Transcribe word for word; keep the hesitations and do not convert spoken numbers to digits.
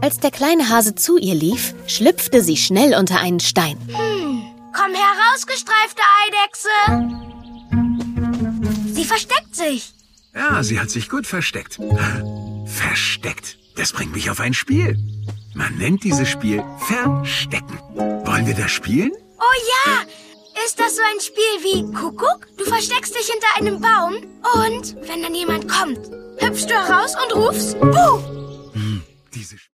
Als der kleine Hase zu ihr lief, schlüpfte sie schnell unter einen Stein. Hm, komm heraus, gestreifte Eidechse! Sie versteckt sich. Ja, sie hat sich gut versteckt. Versteckt. Das bringt mich auf ein Spiel. Man nennt dieses Spiel Verstecken. Wollen wir das spielen? Oh ja! Ist das so ein Spiel wie Kuckuck? Du versteckst dich hinter einem Baum und wenn dann jemand kommt, hüpfst du heraus und rufst Buh!